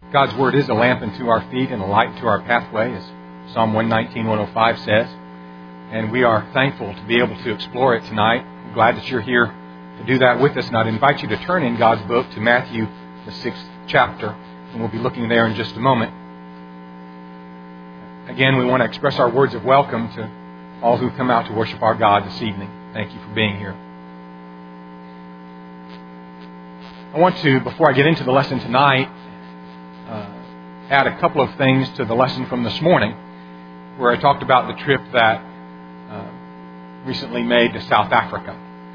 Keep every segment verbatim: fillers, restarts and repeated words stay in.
God's Word is a lamp unto our feet and a light unto our pathway, as Psalm one nineteen, one oh five says. And we are thankful to be able to explore it tonight. I'm glad that you're here to do that with us. And I'd invite you to turn in God's book to Matthew, the sixth chapter. And we'll be looking there in just a moment. Again, we want to express our words of welcome to all who come out to worship our God this evening. Thank you for being here. I want to, before I get into the lesson tonight, uh, add a couple of things to the lesson from this morning, where I talked about the trip that uh, recently made to South Africa.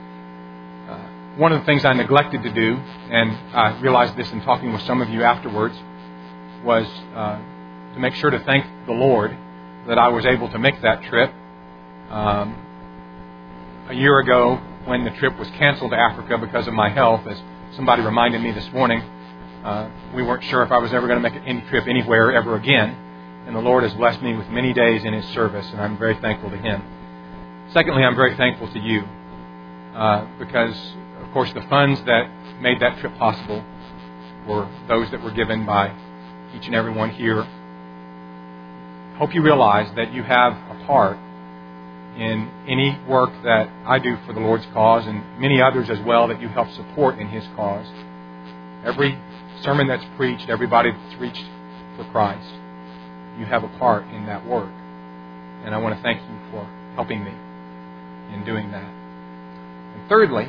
Uh, one of the things I neglected to do, and I realized this in talking with some of you afterwards, was uh, to make sure to thank the Lord that I was able to make that trip. Um, a year ago, when the trip was canceled to Africa because of my health, as somebody reminded me this morning, uh, we weren't sure if I was ever going to make any trip anywhere ever again. And the Lord has blessed me with many days in His service, and I'm very thankful to Him. Secondly, I'm very thankful to you, uh, because, of course, the funds that made that trip possible were those that were given by each and every one here. I hope you realize that you have a part in any work that I do for the Lord's cause, and many others as well that you help support in His cause. Every sermon that's preached, everybody that's reached for Christ, you have a part in that work. And I want to thank you for helping me in doing that. And thirdly,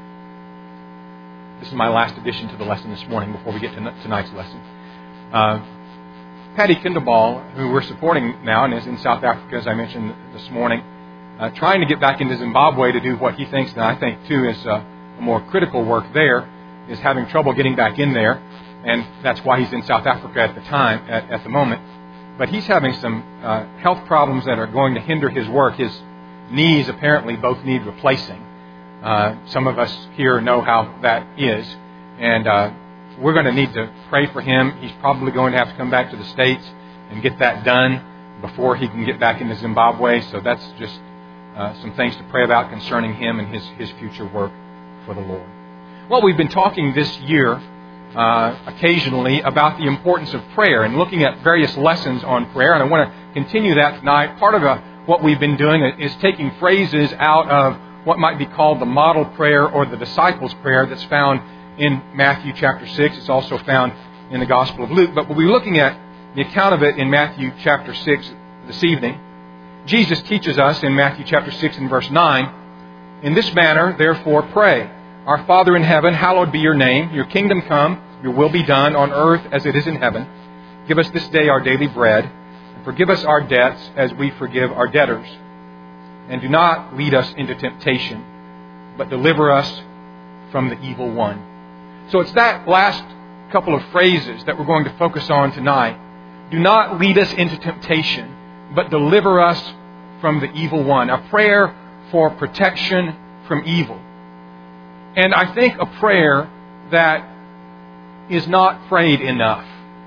this is my last addition to the lesson this morning before we get to tonight's lesson. Uh, Patty Kindleball, who we're supporting now and is in South Africa, as I mentioned this morning, uh, trying to get back into Zimbabwe to do what he thinks, and I think too is uh, a more critical work there, is having trouble getting back in there. And that's why he's in South Africa at the time, at, at the moment. But he's having some uh, health problems that are going to hinder his work. His knees apparently both need replacing. Uh, some of us here know how that is. And uh, we're going to need to pray for him. He's probably going to have to come back to the States and get that done before he can get back into Zimbabwe. So that's just uh, some things to pray about concerning him and his, his future work for the Lord. Well, we've been talking this year Uh, occasionally about the importance of prayer and looking at various lessons on prayer. And I want to continue that tonight. Part of uh, what we've been doing is taking phrases out of what might be called the model prayer or the disciples' prayer that's found in Matthew chapter six. It's also found in the Gospel of Luke. But we'll be looking at the account of it in Matthew chapter six this evening. Jesus teaches us in Matthew chapter six and verse nine, "In this manner, therefore, pray. Our Father in heaven, hallowed be your name. Your kingdom come, your will be done on earth as it is in heaven. Give us this day our daily bread, and forgive us our debts as we forgive our debtors. And do not lead us into temptation, but deliver us from the evil one." So it's that last couple of phrases that we're going to focus on tonight. Do not lead us into temptation, but deliver us from the evil one. A prayer for protection from evil. And I think a prayer that is not prayed enough.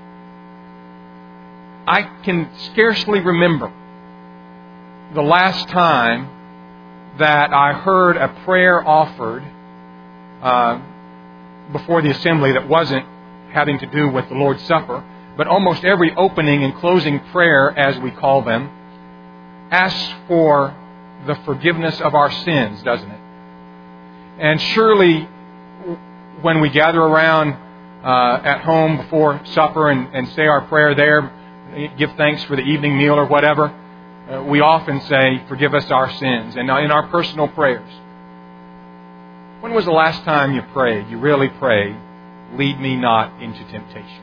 I can scarcely remember the last time that I heard a prayer offered uh, before the assembly that wasn't having to do with the Lord's Supper, but almost every opening and closing prayer, as we call them, asks for the forgiveness of our sins, doesn't it? And surely, when we gather around uh, at home before supper and, and say our prayer there, give thanks for the evening meal or whatever, uh, we often say, "Forgive us our sins." And in our personal prayers, when was the last time you prayed, you really prayed, "Lead me not into temptation"?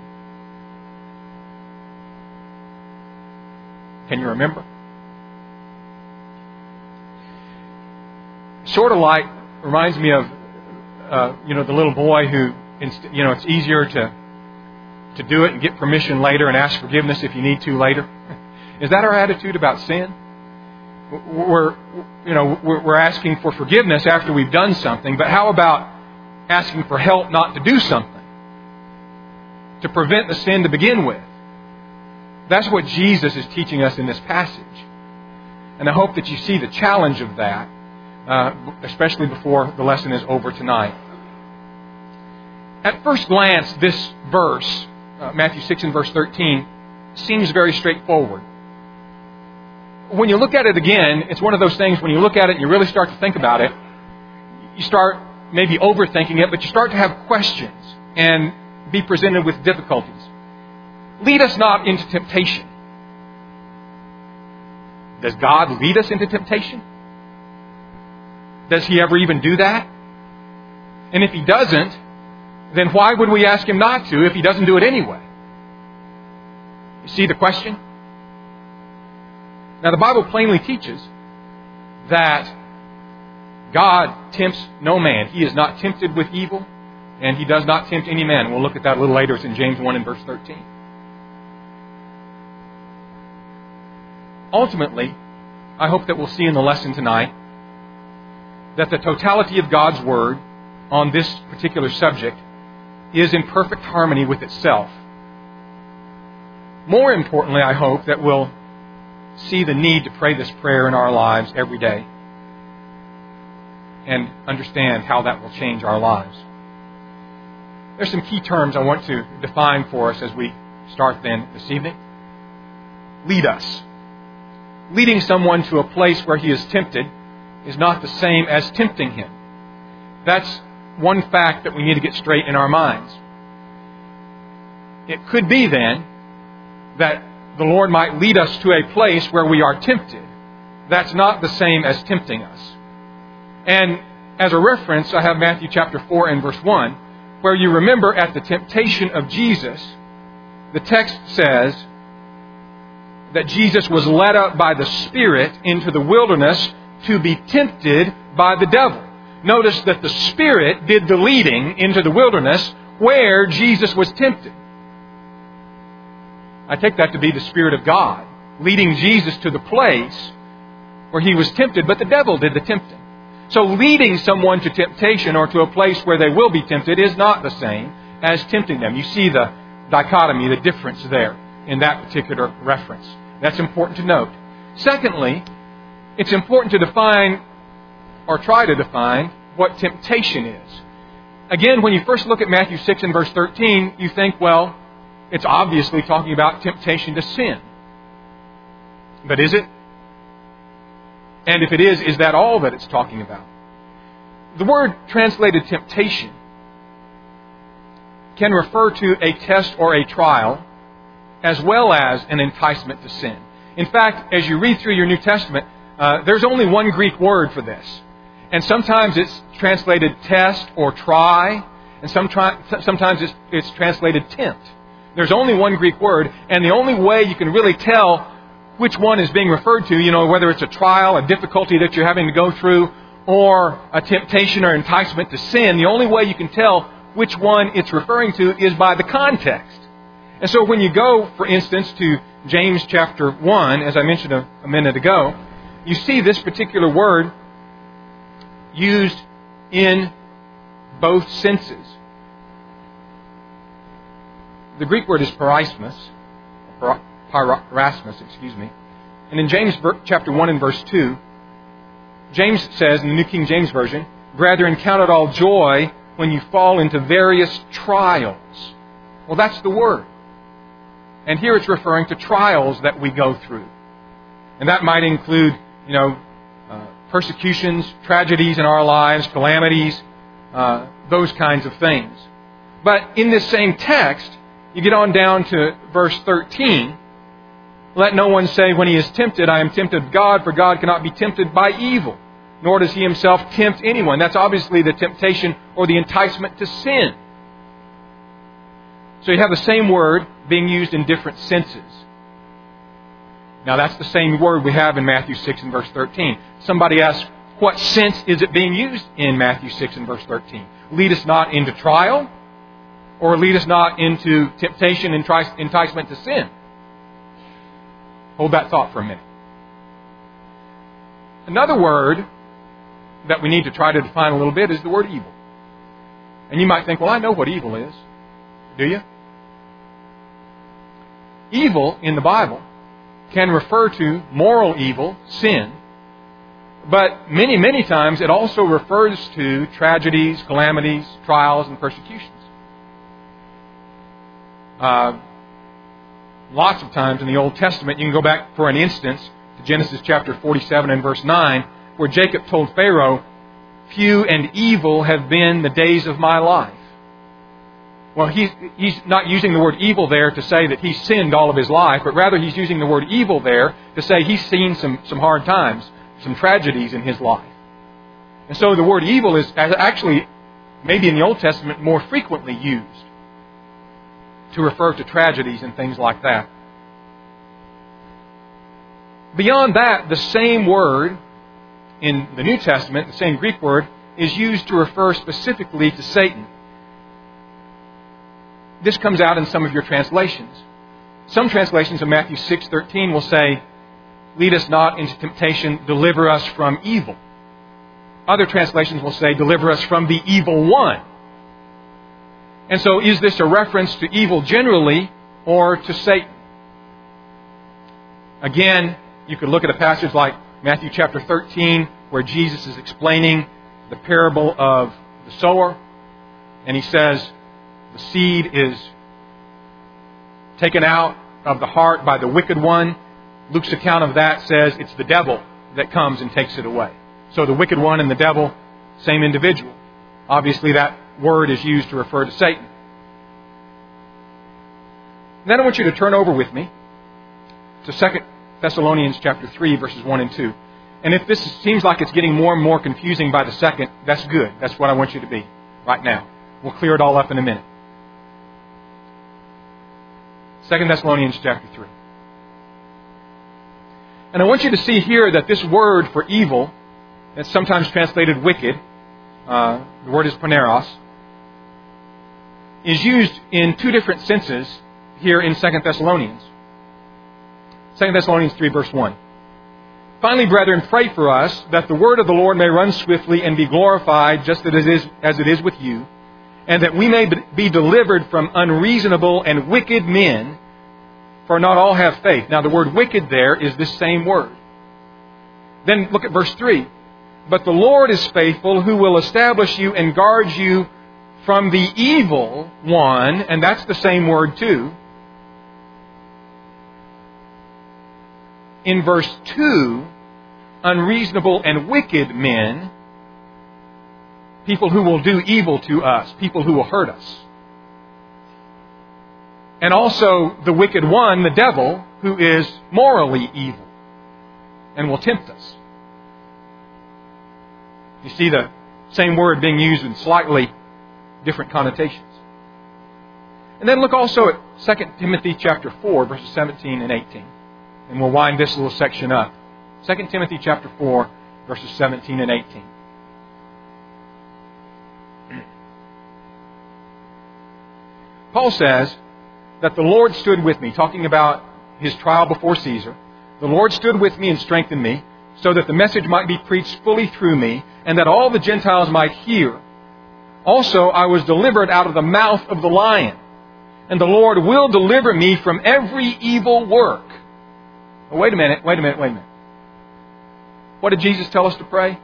Can you remember? Sort of like, reminds me of, uh, you know, the little boy who, inst- you know, it's easier to to do it and get permission later and ask forgiveness if you need to later. Is that our attitude about sin? We're, you know, we're asking for forgiveness after we've done something, but how about asking for help not to do something, to prevent the sin to begin with? That's what Jesus is teaching us in this passage. And I hope that you see the challenge of that, Uh, especially before the lesson is over tonight. At first glance, this verse, uh, Matthew six and verse thirteen seems very straightforward. When you look at it again, it's one of those things when you look at it and you really start to think about it, you start maybe overthinking it, but you start to have questions and be presented with difficulties. Lead us not into temptation. Does God lead us into temptation? Does He ever even do that? And if He doesn't, then why would we ask Him not to if He doesn't do it anyway? You see the question? Now the Bible plainly teaches that God tempts no man. He is not tempted with evil, and He does not tempt any man. We'll look at that a little later. It's in James one and verse thirteen. Ultimately, I hope that we'll see in the lesson tonight that the totality of God's Word on this particular subject is in perfect harmony with itself. More importantly, I hope that we'll see the need to pray this prayer in our lives every day and understand how that will change our lives. There's some key terms I want to define for us as we start then this evening. Lead us. Leading someone to a place where he is tempted is not the same as tempting him. That's one fact that we need to get straight in our minds. It could be then that the Lord might lead us to a place where we are tempted. That's not the same as tempting us. And as a reference, I have Matthew chapter four and verse one, where you remember at the temptation of Jesus, the text says that Jesus was led up by the Spirit into the wilderness to be tempted by the devil. Notice that the Spirit did the leading into the wilderness where Jesus was tempted. I take that to be the Spirit of God, leading Jesus to the place where He was tempted, but the devil did the tempting. So leading someone to temptation or to a place where they will be tempted is not the same as tempting them. You see the dichotomy, the difference there in that particular reference. That's important to note. Secondly, it's important to define or try to define what temptation is. Again, when you first look at Matthew six and verse thirteen, you think, well, it's obviously talking about temptation to sin. But is it? And if it is, is that all that it's talking about? The word translated temptation can refer to a test or a trial as well as an enticement to sin. In fact, as you read through your New Testament, uh, there's only one Greek word for this. And sometimes it's translated test or try, and some tri- sometimes it's, it's translated tempt. There's only one Greek word, and the only way you can really tell which one is being referred to, you know, whether it's a trial, a difficulty that you're having to go through, or a temptation or enticement to sin, the only way you can tell which one it's referring to is by the context. And so when you go, for instance, to James chapter one, as I mentioned a, a minute ago, you see this particular word used in both senses. The Greek word is parasmos, parasmos, excuse me. And in James chapter one and verse two, James says in the New King James Version, "Brethren, count it all joy when you fall into various trials." Well, that's the word. And here it's referring to trials that we go through. And that might include, you know, uh, persecutions, tragedies in our lives, calamities, uh, those kinds of things. But in this same text, you get on down to verse thirteen. "Let no one say when he is tempted, I am tempted of God, for God cannot be tempted by evil, nor does He Himself tempt anyone." That's obviously the temptation or the enticement to sin. So you have the same word being used in different senses. Now that's the same word we have in Matthew six and verse thirteen. Somebody asks, what sense is it being used in Matthew six and verse thirteen? Lead us not into trial, or lead us not into temptation and enticement to sin? Hold that thought for a minute. Another word that we need to try to define a little bit is the word evil. And you might think, well, I know what evil is. Do you? Evil in the Bible can refer to moral evil, sin, but many, many times it also refers to tragedies, calamities, trials, and persecutions. uh, lots of times in the Old Testament. You can go back for an instance to Genesis chapter forty-seven and verse nine, where Jacob told Pharaoh, "Few and evil have been the days of my life." Well, he's, he's not using the word evil there to say that he's sinned all of his life, but rather he's using the word evil there to say he's seen some, some hard times, some tragedies in his life. And so the word evil is actually, maybe in the Old Testament, more frequently used to refer to tragedies and things like that. Beyond that, the same word in the New Testament, the same Greek word, is used to refer specifically to Satan. This comes out in some of your translations. Some translations of Matthew six thirteen will say, "Lead us not into temptation, deliver us from evil." Other translations will say, "Deliver us from the evil one." And so is this a reference to evil generally or to Satan? Again, you could look at a passage like Matthew chapter thirteen, where Jesus is explaining the parable of the sower. And he says, the seed is taken out of the heart by the wicked one. Luke's account of that says it's the devil that comes and takes it away. So the wicked one and the devil, same individual. Obviously that word is used to refer to Satan. Then I want you to turn over with me to Second Thessalonians chapter three, verses one and two. And if this seems like it's getting more and more confusing by the second, that's good. That's what I want you to be right now. We'll clear it all up in a minute. Second Thessalonians chapter three. And I want you to see here that this word for evil, that's sometimes translated wicked, uh, the word is poneros, is used in two different senses here in Second Thessalonians. Second Thessalonians three, verse one. "Finally, brethren, pray for us, that the word of the Lord may run swiftly and be glorified, just as it is, as it is with you, and that we may be delivered from unreasonable and wicked men, for not all have faith." Now, the word wicked there is this same word. Then look at verse three. "But the Lord is faithful, who will establish you and guard you from the evil one," and that's the same word too. In verse two, unreasonable and wicked men, people who will do evil to us, people who will hurt us. And also the wicked one, the devil, who is morally evil and will tempt us. You see the same word being used in slightly different connotations. And then look also at Second Timothy chapter four, verses seventeen and eighteen. And we'll wind this little section up. Second Timothy chapter four, verses seventeen and eighteen. Paul says that the Lord stood with me, talking about his trial before Caesar. "The Lord stood with me and strengthened me, so that the message might be preached fully through me, and that all the Gentiles might hear. Also, I was delivered out of the mouth of the lion, and the Lord will deliver me from every evil work." Oh, wait a minute, wait a minute, wait a minute. What did Jesus tell us to pray?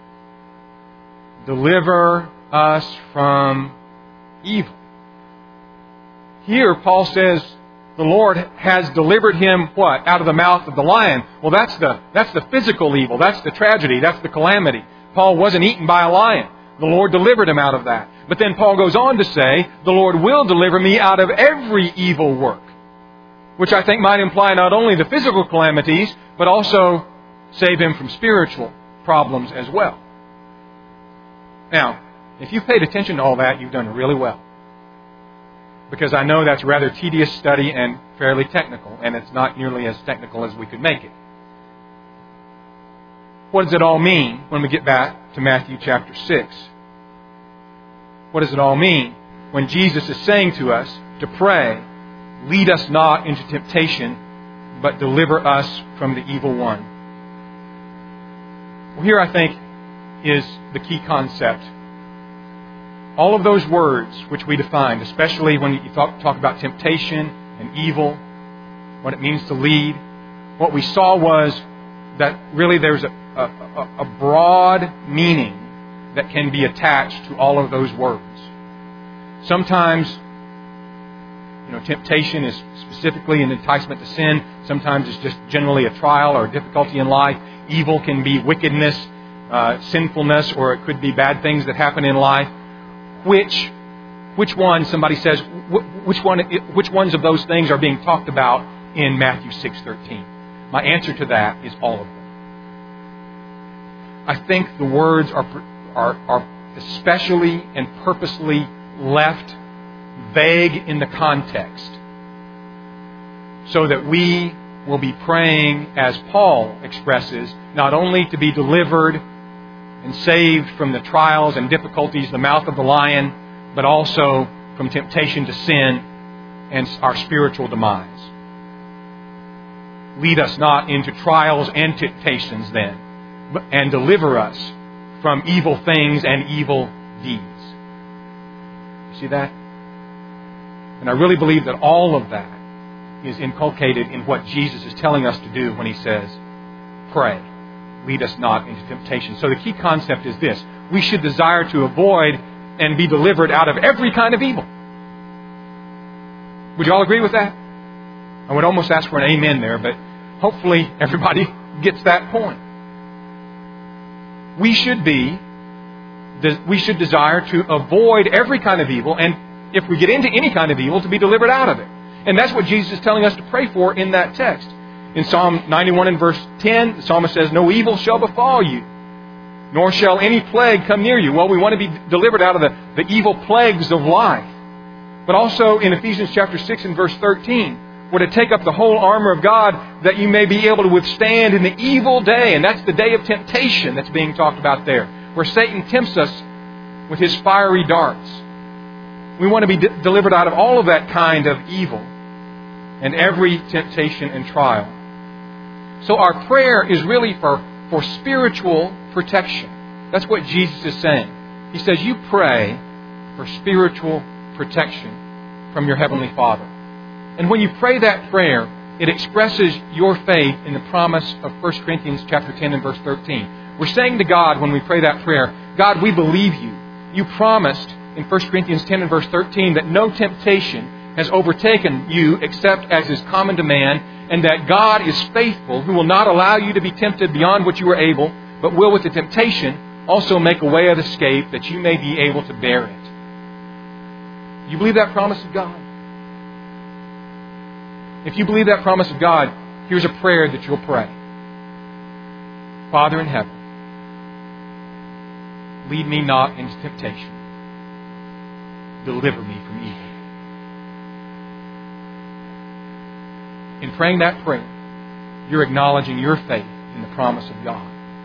Deliver us from evil. Here, Paul says the Lord has delivered him, what? Out of the mouth of the lion. Well, that's the, that's the physical evil. That's the tragedy. That's the calamity. Paul wasn't eaten by a lion. The Lord delivered him out of that. But then Paul goes on to say, the Lord will deliver me out of every evil work. Which I think might imply not only the physical calamities, but also save him from spiritual problems as well. Now, if you've paid attention to all that, you've done really well. Because I know that's a rather tedious study and fairly technical, and it's not nearly as technical as we could make it. What does it all mean when we get back to Matthew chapter six? What does it all mean when Jesus is saying to us to pray, "Lead us not into temptation, but deliver us from the evil one"? Well, here I think is the key concept. All of those words which we defined, especially when you talk, talk about temptation and evil, what it means to lead, what we saw was that really there's a, a, a broad meaning that can be attached to all of those words. Sometimes You know, temptation is specifically an enticement to sin. Sometimes it's just generally a trial or a difficulty in life. Evil can be wickedness, uh, sinfulness, or it could be bad things that happen in life. Which, which one? Somebody says, which one? Which ones of those things are being talked about in Matthew six thirteen? My answer to that is all of them. I think the words are are, are especially and purposely left vague in the context, so that we will be praying, as Paul expresses, not only to be delivered and saved from the trials and difficulties, the mouth of the lion, but also from temptation to sin and our spiritual demise. Lead us not into trials and temptations then, and deliver us from evil things and evil deeds. You see that? And I really believe that all of that is inculcated in what Jesus is telling us to do when He says, pray, lead us not into temptation. So the key concept is this: we should desire to avoid and be delivered out of every kind of evil. Would you all agree with that? I would almost ask for an amen there, but hopefully everybody gets that point. We should be, we should desire to avoid every kind of evil, and if we get into any kind of evil, to be delivered out of it. And that's what Jesus is telling us to pray for in that text. In Psalm ninety-one and verse ten, the psalmist says, no evil shall befall you, nor shall any plague come near you. Well, we want to be delivered out of the, the evil plagues of life. But also in Ephesians chapter six and verse thirteen, we're to take up the whole armor of God that you may be able to withstand in the evil day. And that's the day of temptation that's being talked about there, where Satan tempts us with his fiery darts. We want to be de- delivered out of all of that kind of evil and every temptation and trial. So our prayer is really for, for spiritual protection. That's what Jesus is saying. He says, you pray for spiritual protection from your Heavenly Father. And when you pray that prayer, it expresses your faith in the promise of First Corinthians chapter ten and verse thirteen. We're saying to God when we pray that prayer, God, we believe you. You promised in First Corinthians ten and verse thirteen that no temptation has overtaken you except as is common to man, and that God is faithful, who will not allow you to be tempted beyond what you are able, but will with the temptation also make a way of escape that you may be able to bear it. You believe that promise of God? If you believe that promise of God, here's a prayer that you'll pray. Father in heaven, lead me not into temptation. Deliver me from evil. In praying that prayer, you're acknowledging your faith in the promise of God.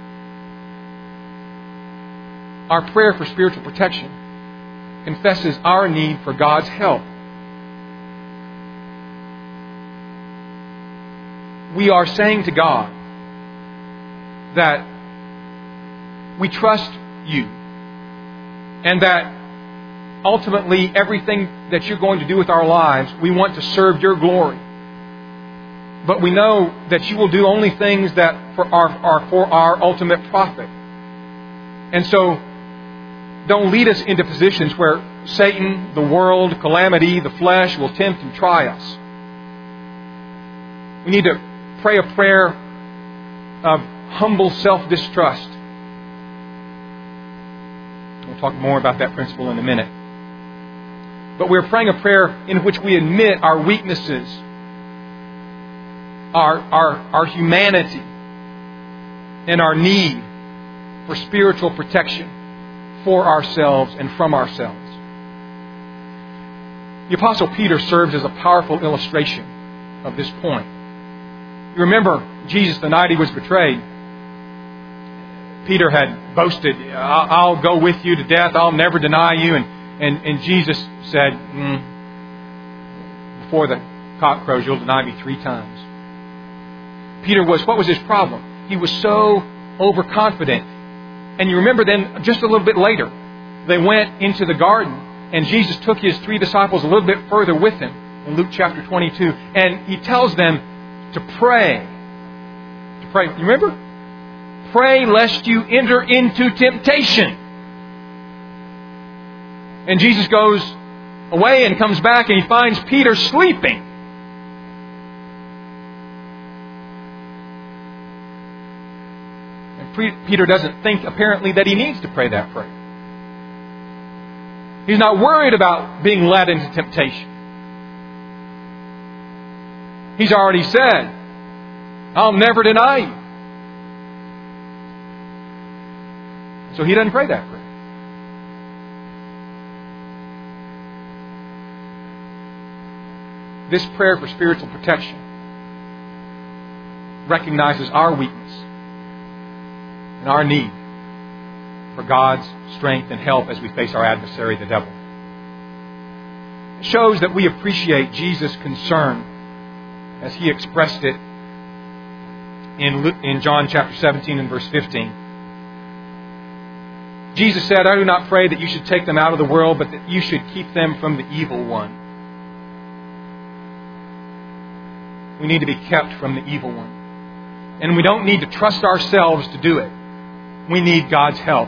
Our prayer for spiritual protection confesses our need for God's help. We are saying to God that we trust you, and that ultimately everything that you're going to do with our lives, we want to serve your glory. But we know that you will do only things that for our, are for our ultimate profit. And so, don't lead us into positions where Satan, the world, calamity, the flesh will tempt and try us. We need to pray a prayer of humble self-distrust. We'll talk more about that principle in a minute. But we're praying a prayer in which we admit our weaknesses, our, our, our humanity, and our need for spiritual protection for ourselves and from ourselves. The Apostle Peter serves as a powerful illustration of this point. You remember Jesus, the night He was betrayed, Peter had boasted, I'll, I'll go with you to death, I'll never deny you. And, and, and Jesus said, mm, before the cock crows, you'll deny me three times. Peter was, what was his problem? He was so overconfident. And you remember then, just a little bit later, they went into the garden, and Jesus took His three disciples a little bit further with Him in Luke chapter twenty-two. And He tells them to pray. To pray. You remember? Pray lest you enter into temptation. And Jesus goes away and comes back and he finds Peter sleeping. And Peter doesn't think, apparently, that he needs to pray that prayer. He's not worried about being led into temptation. He's already said, I'll never deny you. So he doesn't pray that prayer. This prayer for spiritual protection recognizes our weakness and our need for God's strength and help as we face our adversary, the devil. It shows that we appreciate Jesus' concern as He expressed it in, Luke, in John chapter seventeen and verse fifteen. Jesus said, I do not pray that you should take them out of the world, but that you should keep them from the evil one. We need to be kept from the evil one. And we don't need to trust ourselves to do it. We need God's help.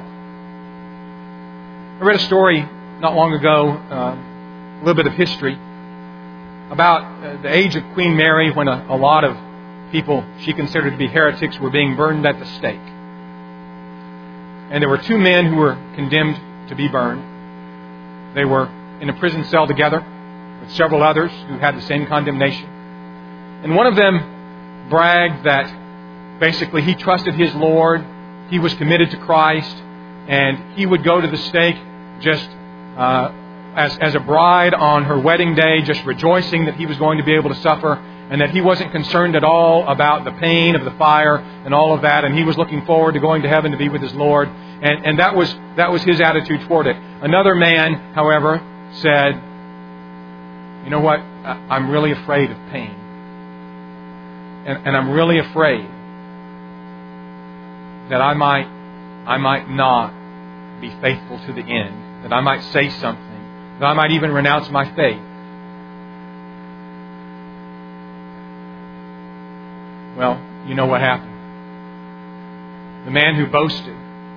I read a story not long ago, uh, a little bit of history, about uh, the age of Queen Mary, when a, a lot of people she considered to be heretics were being burned at the stake. And there were two men who were condemned to be burned. They were in a prison cell together with several others who had the same condemnation. And one of them bragged that basically he trusted his Lord, he was committed to Christ, and he would go to the stake just uh, as, as a bride on her wedding day, just rejoicing that he was going to be able to suffer, and that he wasn't concerned at all about the pain of the fire and all of that, and he was looking forward to going to heaven to be with his Lord. And, and that was that was his attitude toward it. Another man, however, said, you know what, I'm really afraid of pain. And, and I'm really afraid that I might I might not be faithful to the end, that I might say something, that I might even renounce my faith. Well, you know what happened. The man who boasted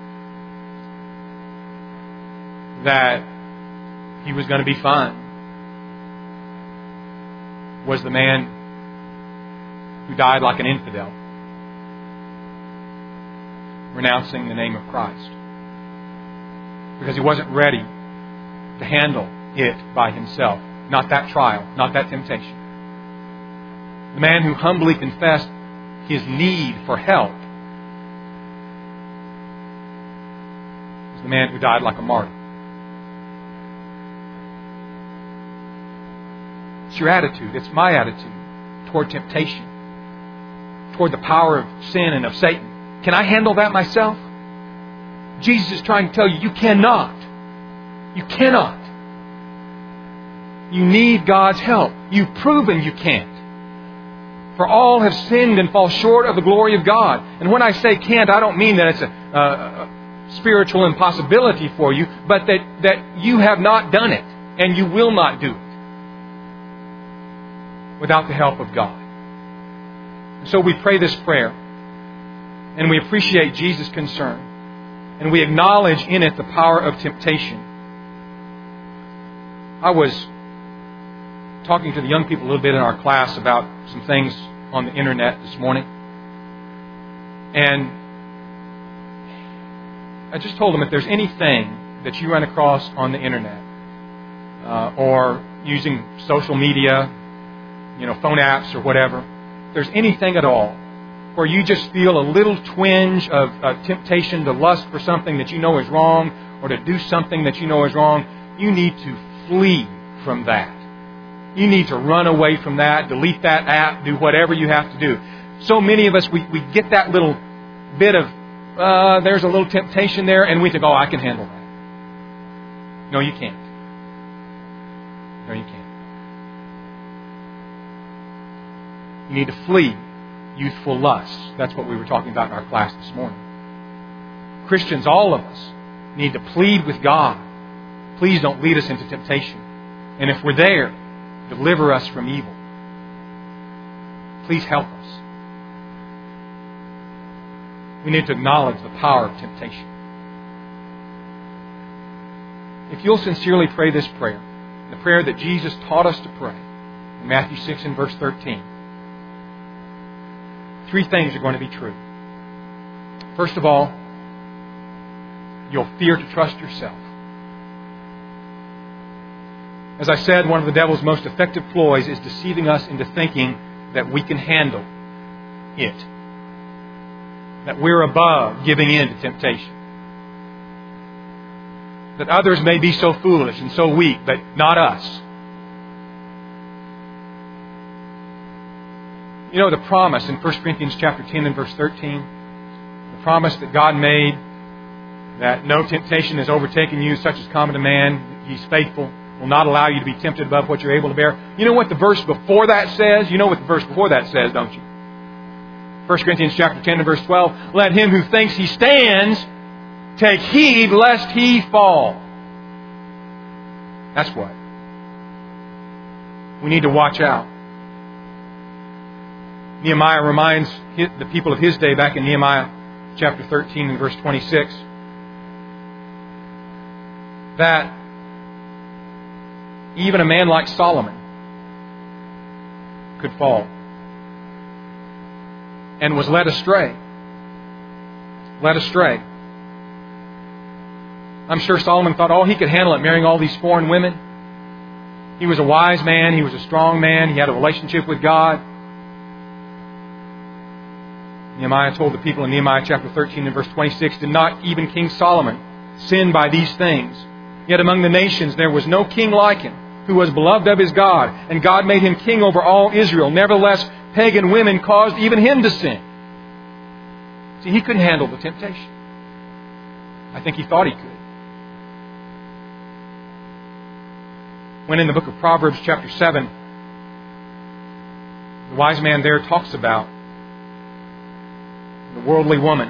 that he was going to be fine was the man who died like an infidel, renouncing the name of Christ, because he wasn't ready to handle it by himself. Not that trial, not that temptation. The man who humbly confessed his need for help was the man who died like a martyr. It's your attitude, it's my attitude toward temptation, toward the power of sin and of Satan. Can I handle that myself? Jesus is trying to tell you, you cannot. You cannot. You need God's help. You've proven you can't. For all have sinned and fall short of the glory of God. And when I say can't, I don't mean that it's a, a, a spiritual impossibility for you, but that, that you have not done it and you will not do it without the help of God. So we pray this prayer, and we appreciate Jesus' concern, and we acknowledge in it the power of temptation. I was talking to the young people a little bit in our class about some things on the internet this morning, and I just told them, if there's anything that you run across on the internet uh, or using social media, you know, phone apps or whatever, if there's anything at all where you just feel a little twinge of, of temptation to lust for something that you know is wrong, or to do something that you know is wrong, you need to flee from that. You need to run away from that, delete that app, do whatever you have to do. So many of us, we, we get that little bit of, uh, there's a little temptation there, and we think, oh, I can handle that. No, you can't. No, you can't. You need to flee youthful lusts. That's what we were talking about in our class this morning. Christians, all of us, need to plead with God. Please don't lead us into temptation. And if we're there, deliver us from evil. Please help us. We need to acknowledge the power of temptation. If you'll sincerely pray this prayer, the prayer that Jesus taught us to pray in Matthew six and verse thirteen. Three things are going to be true. First of all, you'll fear to trust yourself. As I said, one of the devil's most effective ploys is deceiving us into thinking that we can handle it. That we're above giving in to temptation. That others may be so foolish and so weak, but not us. You know the promise in First Corinthians chapter ten and verse thirteen? The promise that God made that no temptation has overtaken you such as common to man. He's faithful, will not allow you to be tempted above what you're able to bear. You know what the verse before that says? You know what the verse before that says, don't you? First Corinthians chapter ten and verse twelve. Let him who thinks he stands take heed lest he fall. That's what. We need to watch out. Nehemiah reminds the people of his day back in Nehemiah chapter thirteen and verse twenty-six that even a man like Solomon could fall and was led astray. Led astray. I'm sure Solomon thought, oh, he could handle it, marrying all these foreign women. He was a wise man. He was a strong man. He had a relationship with God. Nehemiah told the people in Nehemiah chapter thirteen and verse twenty-six, did not even King Solomon sin by these things? Yet among the nations there was no king like him, who was beloved of his God, and God made him king over all Israel. Nevertheless, pagan women caused even him to sin. See, he couldn't handle the temptation. I think he thought he could. When in the book of Proverbs chapter seven, the wise man there talks about the worldly woman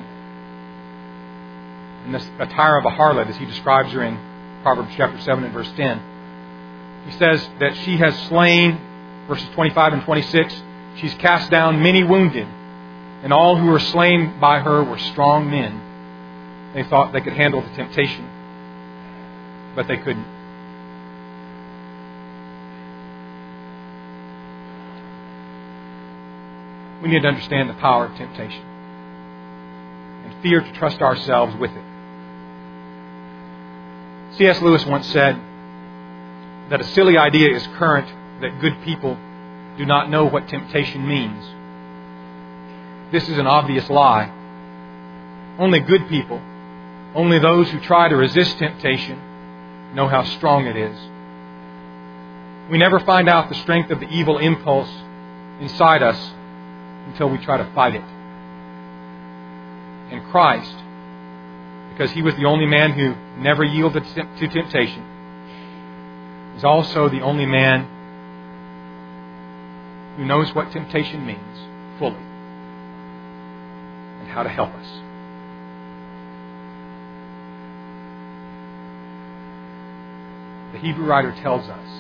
in this attire of a harlot, as he describes her in Proverbs chapter seven and verse ten. He says that she has slain, verses twenty-five and twenty-six, she's cast down many wounded, and all who were slain by her were strong men. They thought they could handle the temptation, but they couldn't. We need to understand the power of temptation and fear to trust ourselves with it. C S Lewis once said that a silly idea is current that good people do not know what temptation means. This is an obvious lie. Only good people, only those who try to resist temptation, know how strong it is. We never find out the strength of the evil impulse inside us until we try to fight it. And Christ, because He was the only man who never yielded to temptation, is also the only man who knows what temptation means fully and how to help us. The Hebrew writer tells us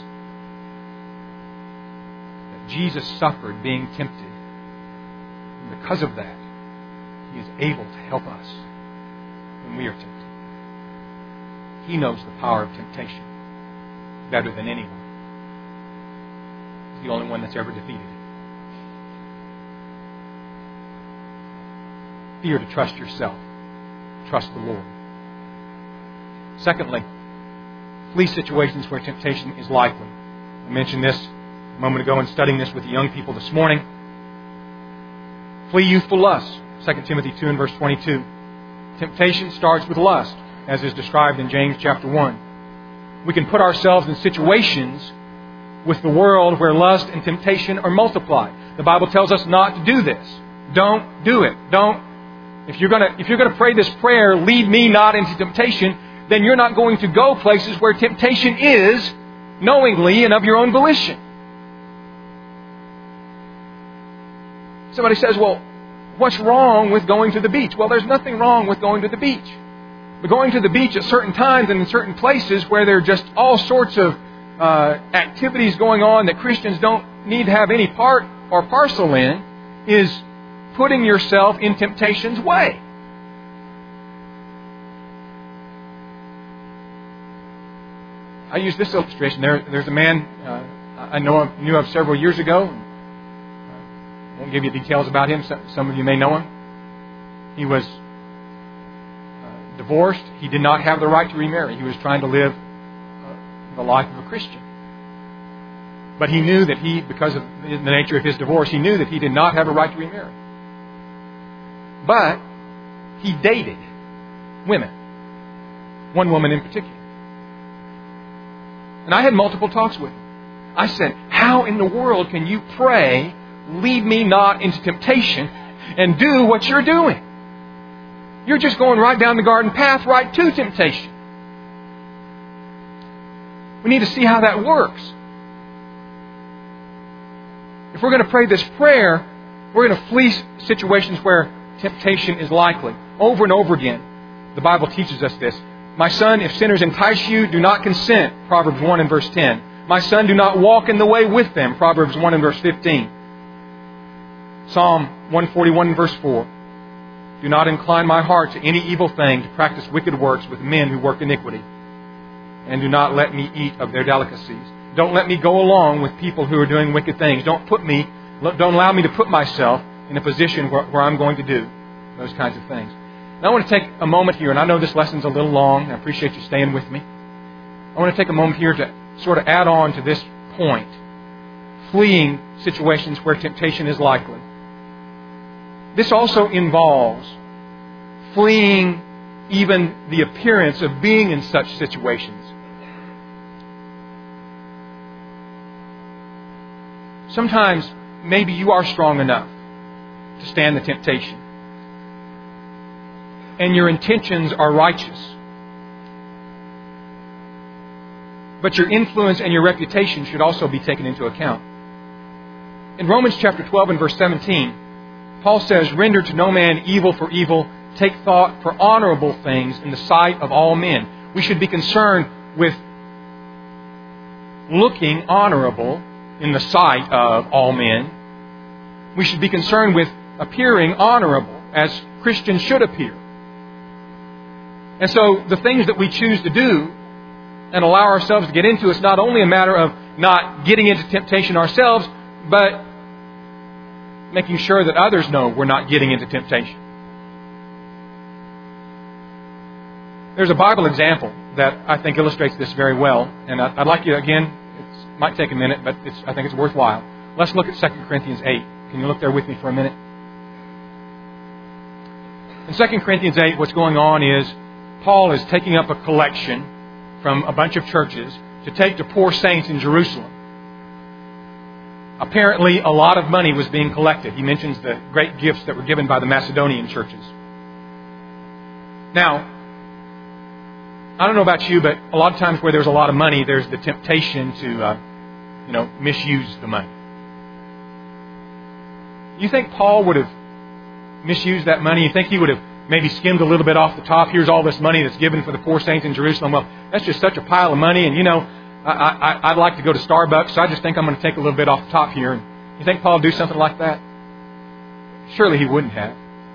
that Jesus suffered being tempted. And because of that, He is able to help us when we are tempted. He knows the power of temptation better than anyone. He's the only one that's ever defeated it. Fear to trust yourself. Trust the Lord. Secondly, flee situations where temptation is likely. I mentioned this a moment ago in studying this with the young people this morning. Flee youthful lust. Second Timothy two and verse twenty-two. Temptation starts with lust, as is described in James chapter one. We can put ourselves in situations with the world where lust and temptation are multiplied. The Bible tells us not to do this. Don't do it. Don't. If you're gonna, if you're gonna pray this prayer, lead me not into temptation, then you're not going to go places where temptation is, knowingly and of your own volition. Somebody says, well, what's wrong with going to the beach? Well, there's nothing wrong with going to the beach. But going to the beach at certain times and in certain places where there are just all sorts of uh, activities going on that Christians don't need to have any part or parcel in is putting yourself in temptation's way. I use this illustration. There, there's a man uh, I know of, knew of several years ago. I won't give you details about him. Some of you may know him. He was uh, divorced. He did not have the right to remarry. He was trying to live uh, the life of a Christian. But he knew that he, because of the nature of his divorce, he knew that he did not have a right to remarry. But he dated women. One woman in particular. And I had multiple talks with him. I said, how in the world can you pray, lead me not into temptation, and do what you're doing? You're just going right down the garden path, right to temptation. We need to see how that works. If we're going to pray this prayer, we're going to flee situations where temptation is likely. Over and over again, the Bible teaches us this. My son, if sinners entice you, do not consent. Proverbs one and verse ten. My son, do not walk in the way with them. Proverbs one and verse fifteen. Psalm one forty-one and verse four. Do not incline my heart to any evil thing, to practice wicked works with men who work iniquity. And do not let me eat of their delicacies. Don't let me go along with people who are doing wicked things. Don't put me, don't allow me to put myself in a position where, where I'm going to do those kinds of things. Now I want to take a moment here, and I know this lesson's a little long. I appreciate you staying with me. I want to take a moment here to sort of add on to this point. Fleeing situations where temptation is likely. This also involves fleeing even the appearance of being in such situations. Sometimes maybe you are strong enough to stand the temptation. And your intentions are righteous. But your influence and your reputation should also be taken into account. In Romans chapter twelve and verse seventeen, Paul says, render to no man evil for evil, take thought for honorable things in the sight of all men. We should be concerned with looking honorable in the sight of all men. We should be concerned with appearing honorable as Christians should appear. And so the things that we choose to do and allow ourselves to get into is not only a matter of not getting into temptation ourselves, but making sure that others know we're not getting into temptation. There's a Bible example that I think illustrates this very well. And I'd like you, again, it might take a minute, but it's, I think it's worthwhile. Let's look at Second Corinthians eight. Can you look there with me for a minute? In Second Corinthians eight, what's going on is Paul is taking up a collection from a bunch of churches to take to poor saints in Jerusalem. Apparently, a lot of money was being collected. He mentions the great gifts that were given by the Macedonian churches. Now, I don't know about you, but a lot of times where there's a lot of money, there's the temptation to, uh, you know, misuse the money. You think Paul would have misused that money? You think he would have maybe skimmed a little bit off the top? Here's all this money that's given for the poor saints in Jerusalem. Well, that's just such a pile of money. And, you know, I, I, I'd like to go to Starbucks, so I just think I'm going to take a little bit off the top here. And you think Paul would do something like that? Surely he wouldn't have.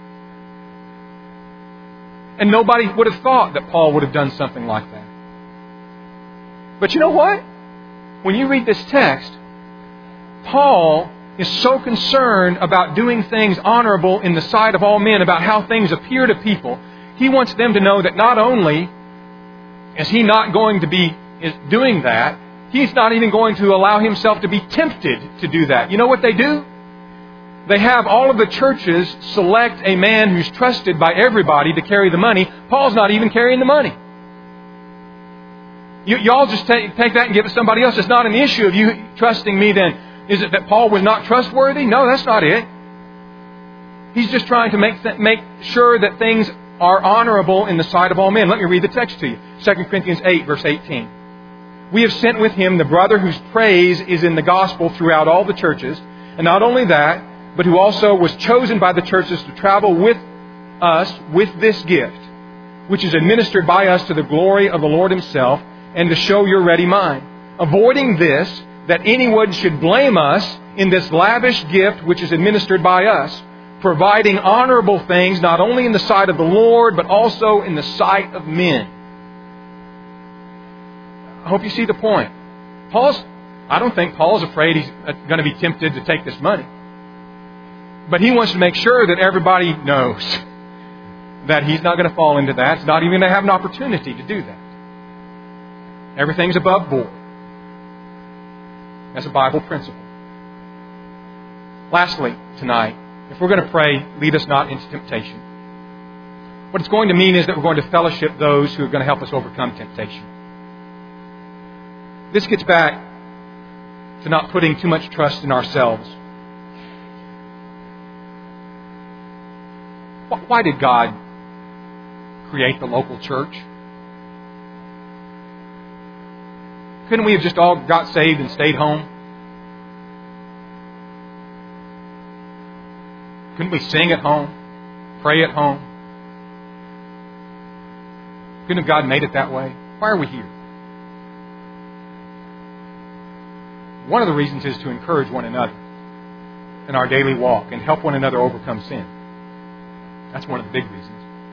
And nobody would have thought that Paul would have done something like that. But you know what? When you read this text, Paul is so concerned about doing things honorable in the sight of all men, about how things appear to people. He wants them to know that not only is he not going to be doing that, he's not even going to allow himself to be tempted to do that. You know what they do? They have all of the churches select a man who's trusted by everybody to carry the money. Paul's not even carrying the money. You, y'all just take, take that and give it to somebody else. It's not an issue of you trusting me then. Is it that Paul was not trustworthy? No, that's not it. He's just trying to make th- make sure that things are honorable in the sight of all men. Let me read the text to you. Second Corinthians eight, verse eighteen. We have sent with him the brother whose praise is in the gospel throughout all the churches. And not only that, but who also was chosen by the churches to travel with us with this gift, which is administered by us to the glory of the Lord himself, and to show your ready mind. Avoiding this, that anyone should blame us in this lavish gift which is administered by us, providing honorable things not only in the sight of the Lord, but also in the sight of men. I hope you see the point. Paul's, I don't think Paul's afraid he's going to be tempted to take this money. But he wants to make sure that everybody knows that he's not going to fall into that. He's not even going to have an opportunity to do that. Everything's above board. That's a Bible principle. Lastly, tonight, if we're going to pray, lead us not into temptation. What it's going to mean is that we're going to fellowship those who are going to help us overcome temptation. This gets back to not putting too much trust in ourselves. Why did God create the local church? Couldn't we have just all got saved and stayed home? Couldn't we sing at home? Pray at home? Couldn't have God made it that way? Why are we here? One of the reasons is to encourage one another in our daily walk and help one another overcome sin. That's one of the big reasons.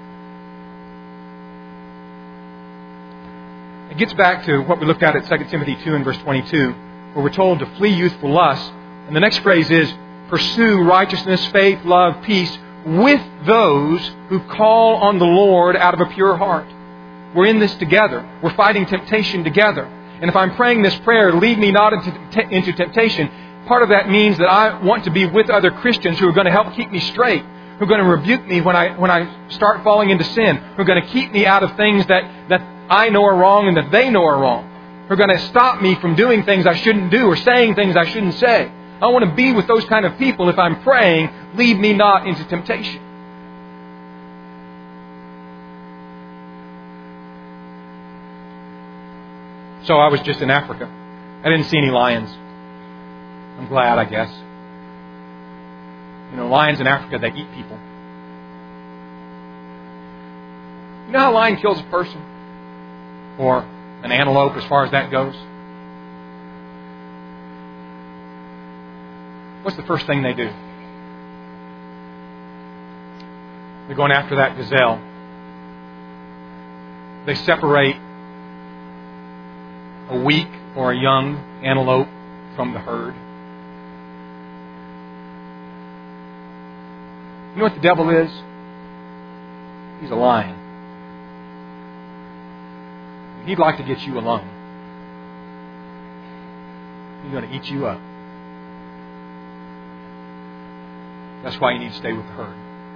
It gets back to what we looked at at Second Timothy two and verse twenty-two, where we're told to flee youthful lusts. And the next phrase is, pursue righteousness, faith, love, peace with those who call on the Lord out of a pure heart. We're in this together. We're fighting temptation together. And if I'm praying this prayer, lead me not into, into temptation, part of that means that I want to be with other Christians who are going to help keep me straight, who are going to rebuke me when I when I start falling into sin, who are going to keep me out of things that, that I know are wrong and that they know are wrong, who are going to stop me from doing things I shouldn't do or saying things I shouldn't say. I want to be with those kind of people if I'm praying, lead me not into temptation. So I was just in Africa. I didn't see any lions. I'm glad, I guess. You know, lions in Africa, they eat people. You know how a lion kills a person? Or an antelope, as far as that goes? What's the first thing they do? They're going after that gazelle. They separate a weak or a young antelope from the herd. You know what the devil is? He's a lion. He'd like to get you alone. He's going to eat you up. That's why you need to stay with the herd.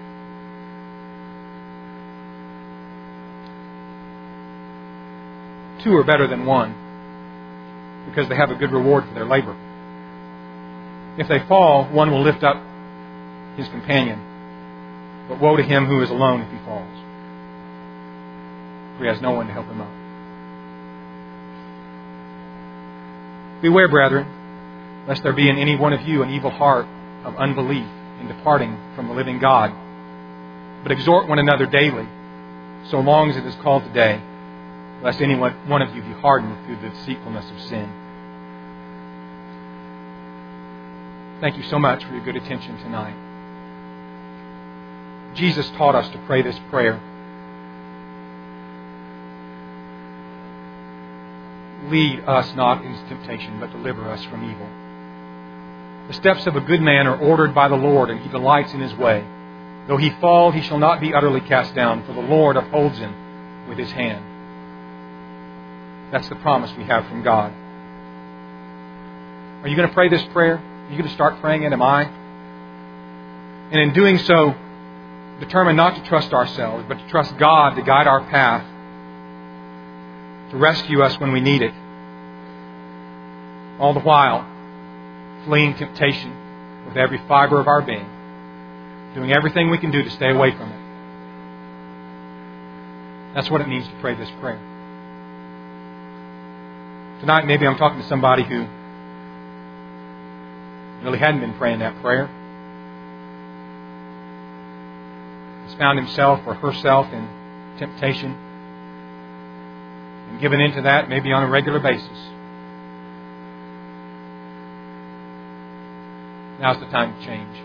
Two are better than one because they have a good reward for their labor. If they fall, one will lift up his companion. But woe to him who is alone if he falls, for he has no one to help him up. Beware, brethren, lest there be in any one of you an evil heart of unbelief in departing from the living God. But exhort one another daily, so long as it is called today, lest any one of you be hardened through the deceitfulness of sin. Thank you so much for your good attention tonight. Jesus taught us to pray this prayer. Lead us not into temptation, but deliver us from evil. The steps of a good man are ordered by the Lord, and he delights in his way. Though he fall, he shall not be utterly cast down, for the Lord upholds him with his hand. That's the promise we have from God. Are you going to pray this prayer? Are you going to start praying it? Am I? And in doing so, determine not to trust ourselves, but to trust God to guide our path, to rescue us when we need it. All the while, fleeing temptation with every fiber of our being, doing everything we can do to stay away from it. That's what it means to pray this prayer. Tonight, maybe I'm talking to somebody who really hadn't been praying that prayer. Has found himself or herself in temptation and given into that maybe on a regular basis. Now's the time to change.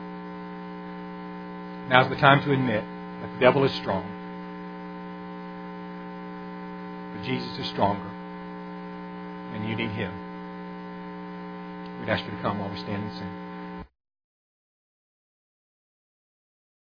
Now's the time to admit that the devil is strong, but Jesus is stronger. and you need Him. We'd ask you to come while we stand and sing.